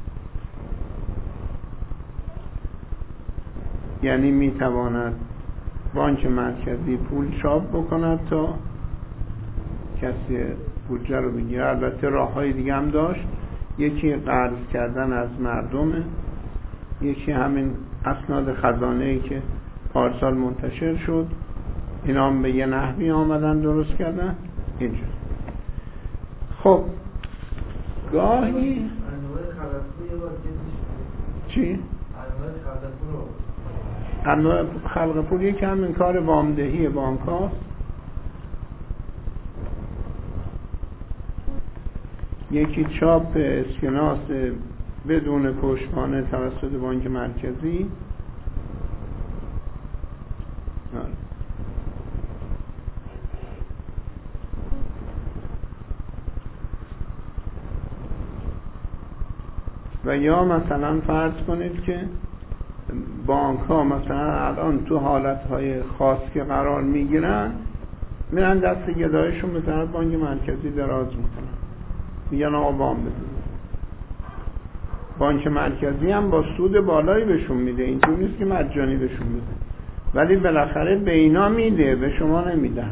یعنی میتواند بانک مرکزی پول چاپ بکند تا کسی بودجه رو بگیره. البته راههای دیگه هم داشت، یکی قرض کردن از مردمه، یکی همین اسناد خزانه‌ای که پارسال منتشر شد، اینا هم به یه نحوی آمدن درست کردن اینجا. خب گاهی چی؟ انواع خلق پول یکی همین کار وامدهی بانک هاست، یکی چاپ اسکناس بدون پشتوانه توسط بانک مرکزی. و یا مثلا فرض کنید که بانک ها مثلا الان تو حالت های خاص که قرار میگیرن میرن دست گدایشون به طرف بانک مرکزی دراز میکنن، میگن آقا وام بده. بانک مرکزی هم با سود بالایی بهشون میده، اینجور نیست که مجانی بهشون میده، ولی بالاخره به اینا میده، به شما نمیده.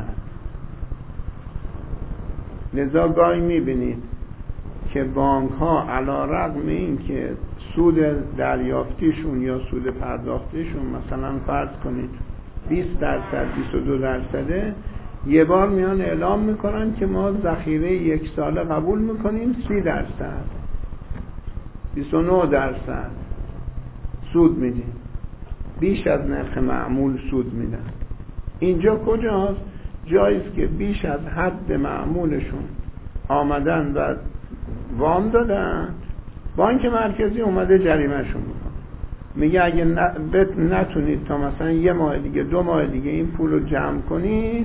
لذا گاهی میبینید که بانک ها علی رغم این که سود دریافتیشون یا سود پرداختیشون مثلا فرض کنید بیست درصد بیست و دو درصده، یه بار میان اعلام میکنن که ما ذخیره یک ساله قبول میکنیم سی درصد بیست و نه درصد سود میدیم، بیش از نرخ معمول سود میدن. اینجا کجاست؟ جاییست که بیش از حد معمولشون آمدن و وام دادن، بانک مرکزی اومده جریمهشون میکنه، میگه اگه نتونید تا مثلا یه ماه دیگه دو ماه دیگه این پول رو جمع کنید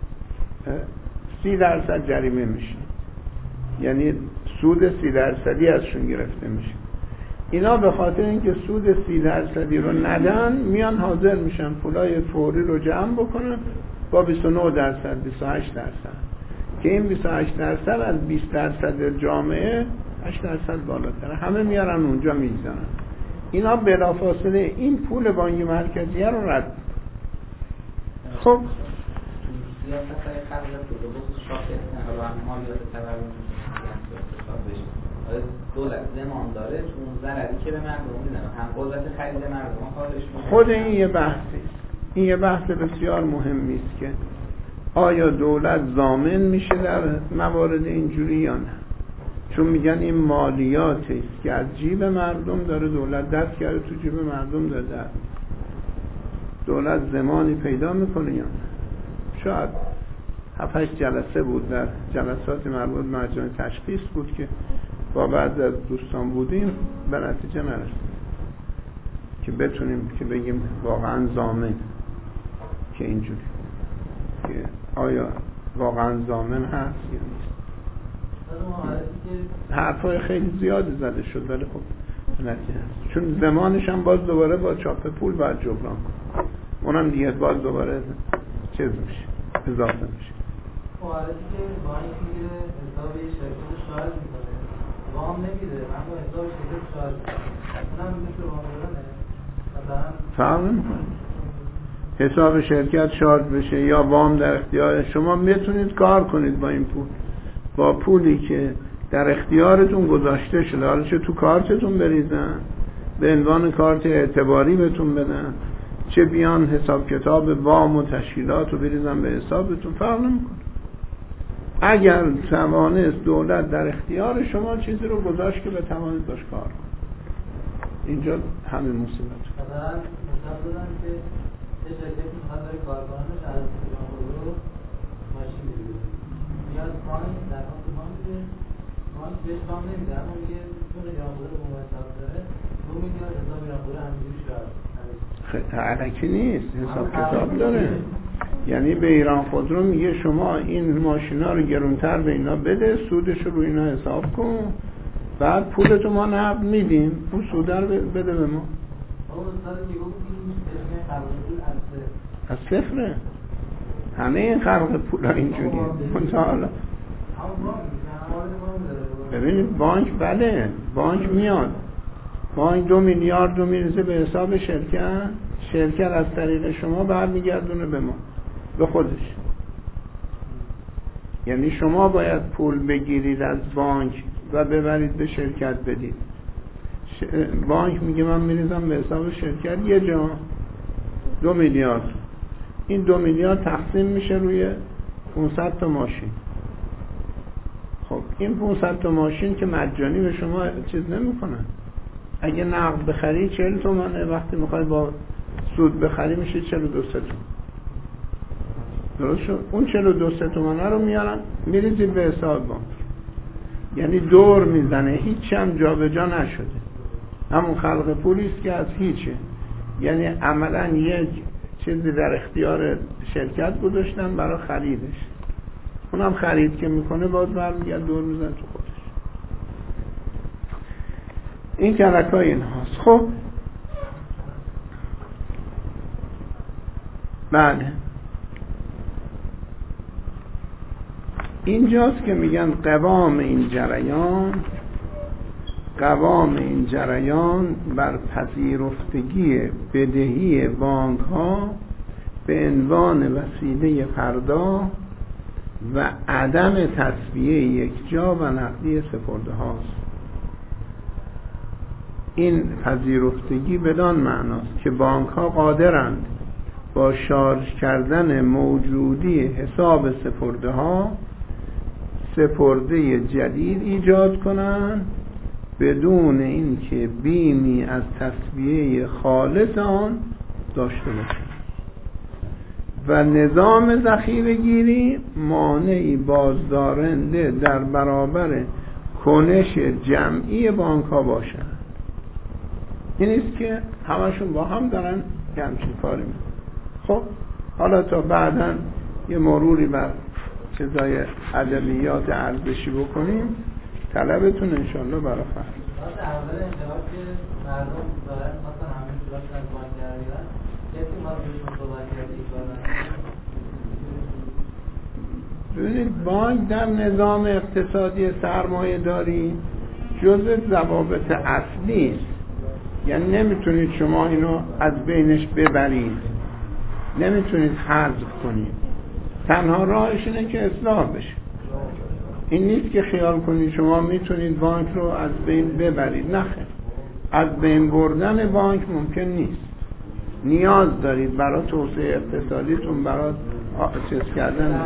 سی درصد جریمه میشه، یعنی سود سی درصدی ازشون گرفته میشه. اینا به خاطر اینکه سود سی درصدی رو ندن میان حاضر میشن پولای فوری رو جمع بکنن با بیست و نه درصد بیست و هشت درصد، که این بیست و هشت درصد از بیست درصد جامعه هشت درصد بالاتره، همه میارن اونجا میگذارن. اینا بلافاصله این پول بانک مرکزی رو رد. خب سیاست های خلق پول رو بخصوص شاخص نهار و مالیات تورم دولت زمان داره تو اون ضرری که به مردم میدن هم قدرت خرید مردم کارش خود این یه بحثی است. این یه بحث بسیار مهمی است که آیا دولت ضامن میشه در موارد اینجوری یا نه، چون میگن این مالیاتی است که از جیب مردم داره دولت دست کرده تو جیب مردم داده، دولت زمانی پیدا میکنه یا نه. شاید هفت هشت جلسه بود در جلسات مربوط به مجمع تشخیص بود که با بعض از دوستان بودیم به نتیجه نرسید که بتونیم که بگیم واقعا ضامن که اینجوری که آیا واقعا ضامن هست یا نیست. حرفای خیلی زیادی زده شد ولی خب نتیجه هست، چون زمانش هم باز دوباره با چاپ پول باید جبران کنه، اونم دیگه باز دوباره چیز میشه اضافه میشه. حالتی که بانک میگیره حساب شرکت شارژ میکنه، وام نمیده اما حساب شرکت شارژ میکنه، اونم میشه وام دادنه فرق نمیکنه حساب شرکت شارژ بشه یا وام در اختیار شما. میتونید کار کنید با این پول، با پولی که در اختیارتون گذاشته شده، حالا چه تو کارتتون بریزن به عنوان کارت اعتباری بهتون بدن، چه بیان حساب کتاب وام و تشکیلات رو بریزن به حسابتون، فرق نمیکنه. اگر توانست دولت در اختیار شما چیزی رو گذاشت که بتوانید باش کار کنید. اینجا همین مصیبت. مثلا مثال دادن که یه شرکت میخواد برای کارکنانش از ایران خودرو ماشین بگیره، میاد بانک درخواست وام میده، بانک بهش وام نمیده، اما میگه چون ایران خودرو به ما حساب داره دو میلیارد حساب ایران خودرو همینجوری شد. علکی نیست، حساب کتاب داره. یعنی به ایران خودرو میگه شما این ماشینا رو گرونتر به اینا بده، سودش رو اینا حساب کن، بعد پولتو ما نقد میدیم، اون سود رو بده به ما. از صفره. همه این خلق پول ها اینجوری منتحالا ببینید بانک بله بانک میاد بانک دو میلیارد رو میرزه به حساب شرکت، شرکت از طریق شما برمیگردونه به ما، به خودش. یعنی شما باید پول بگیرید از بانک و ببرید به شرکت بدید. ش... بانک میگه من میریزم به حساب شرکت یه جا دو میلیارد، این دو میلیارد تقسیم میشه روی پانصد تا ماشین. خب این پانصد تا ماشین که مجانی به شما چیز نمیکنن. اگه نقد بخری چهل تومنه، وقتی میخوای با سود بخری میشه چهل و دو تومن. درست شد؟ اون چهل و دو تومنه رو میارن میریزید به حساب بانک. یعنی دور میزنه، هیچ هم جا به جا نشده، همون خلق پولیست که از هیچه. یعنی عملا یک چیزی در اختیار شرکت گذاشتن برای خریدش، اونم خرید که میکنه باز برمیگرد دور میزنه تو خودش. این کلکای این هاست. خب بله اینجاست که میگن قوام این جریان قوام این جریان بر پذیرفتگی بدهی بانک ها به عنوان وسیله پرداخت و عدم تسویه یکجا و نقدی سپرده هاست. این پذیرفتگی بدان معناست که بانک ها قادرند با شارژ کردن موجودی حساب سپرده ها سپرده جدید ایجاد کنند بدون اینکه بیمی از تسویه خالص آن داشته باشند و نظام ذخیره گیری مانعی بازدارنده در برابر کنش جمعی بانک ها باشند. این است که همشون با هم دارن که همچین کاری میکنن. خب حالا تا بعدا یه مروری بر چیزای ادبیات ارزشی بکنیم، طلبتون انشالله برای فهم. اول انقلاب که مردم دارن مثلا همه پولاشون از بانک در میارن، کسی ما بهشون صحبت کردی کردن؟ ببینید بانک در نظام اقتصادی سرمایه داری جزء ضوابط اصلی است. یعنی نمیتونید شما اینو از بینش ببرید، نمیتونید حذف کنید. تنها راهش اینه که اصلاح بشه. این نیست که خیال کنید شما میتونید بانک رو از بین ببرید. نه خیر، از بین بردن بانک ممکن نیست. نیاز دارید برای توسعه اقتصادیتون، برای چیز کردن،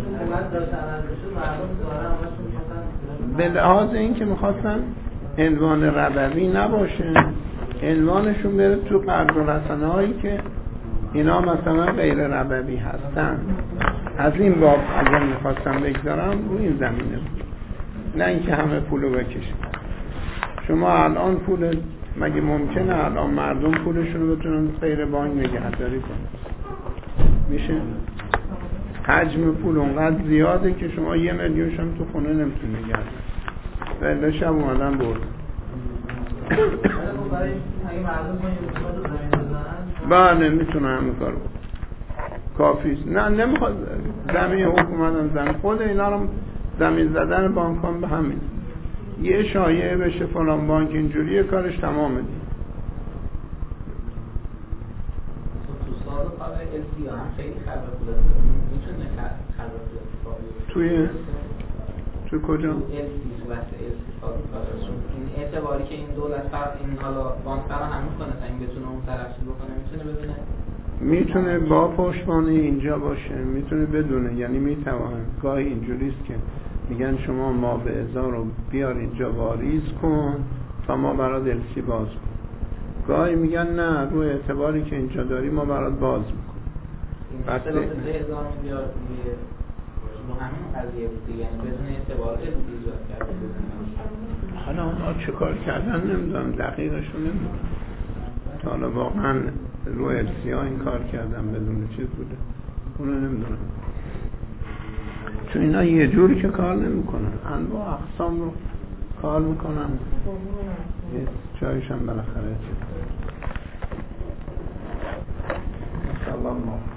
به لحاظ این که میخواستن عنوان ربوی نباشه، عنوانشون بره تو قرض و رسانه هایی که اینا مثلا غیر ربوی هستن. از این باب اگر میخواستم بگذارم رو این زمینه، نه اینکه همه پولو بکشن. شما الان پول مگه ممکنه الان مردم پولشون رو بتونن غیر بانک نگهداری کنن؟ میشه؟ حجم پول اونقدر زیاده که شما یه میلیونش هم تو خونه نمیتونی نگهداری. ولی شب اومدن برد. بله میتونه همه کار بود، کافیست. نه نمیخواد زمین حکومت هم زمین خود اینا رو زمین زدن بانک هم به همین یه شایعه بشه فلان بانک اینجوریه کارش تمامه. تو سال قبل السی هم خیلی خراب میتونه خراب توی تو کجا؟ السی صورت السی سال این اعتباری که این دولت فرق این حالا بانک فراهم میکنه تا این بتونه اون طرفی بکنه، میتونه ببینه، میتونه با پشتوانه اینجا باشه، میتونه بدونه. یعنی میتوانه گاهی اینجوریست که میگن شما ما به ازار رو بیار اینجا واریز کن تا ما برای السی باز کن. گاهی میگن نه روی اعتباری که اینجا داری ما برات باز میکنیم. بسته به هزار میلیارد دیگه رو همین قضیه بود دیگه، یعنی بدون اعتبار علم ایجاد کرده بود. حالا اونا چه کار کردن نمیدونم، دقیقشو نمیدونم. تا حالا واقعا رو ارسی ها این کار کردن بدون چیز بوده اونو نمیدونم، چون اینا یه جوری که کار نمیکنن، انواع اقسام رو کار میکنن، یه جایشم بالاخره چیز سلام ما